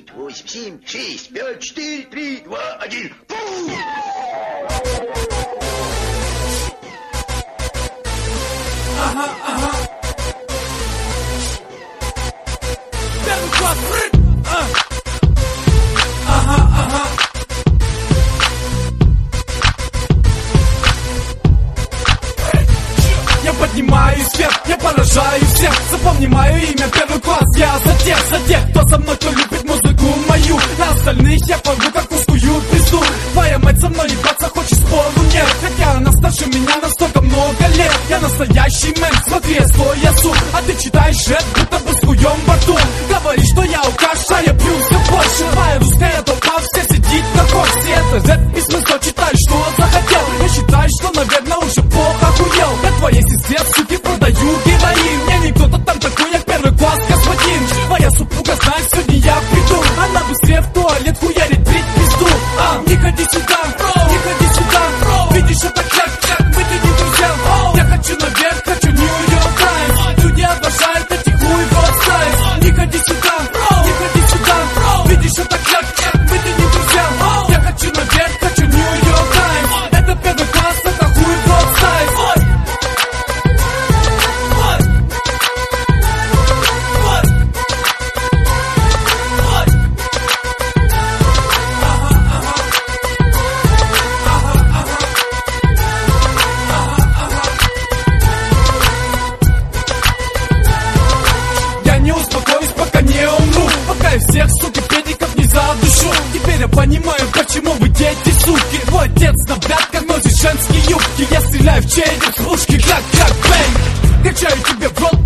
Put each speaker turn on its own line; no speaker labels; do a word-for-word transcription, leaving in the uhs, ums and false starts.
девять, восемь, семь, шесть, пять, четыре, три, два, один.
Ага, ага. Первый класс, а. Ага, ага. Я поднимаюсь вверх, я поражаю всех. Запомни мое имя, первый класс. Я за тех, за тех, кто со мной, кто любит музыку мою. На остальных я порву как узкую пизду. Твоя мать со мной ебаться хочет, спору нет. Хотя она старше меня на столько много лет. Я настоящий мэн, смотри, я свой ясу. А ты читаешь рэп, будто бы с хуем во рту. Говоришь, что я алкаш, я пью все больше. Твоя русская толпа вся сидит на коксе. Это рэп письменство, читай, что захотел. Я считаю, что, наверное, уже плохо охуел. Я твоей сестре, суки, продаю героин. Мне не кто-то там такой, я первый класс, господин. Твоя супруга знает, сегодня я приду. Она быстрее в туалет хуярит, брить пизду. А, не ходи сюда, не ходи сюда. Видишь, это кляк-кляк, мы ты не друзья. Я хочу наверх, хочу Нью-Йорк Таймс. Люди обожают эти хуй-вот стайз. Не ходи сюда, не ходи сюда. Видишь, это кляк-кляк, мы ты не друзья. Я хочу наверх, хочу Нью-Йорк Таймс. Это первый класс, это хуй-вот стайз. Всех, суки, педиков не задушу. Теперь я понимаю, почему вы дети, суки. Твой отец на блядках носит женские юбки. Я стреляю в череп с пушки, как-как бэнг. Качаю тебе в рот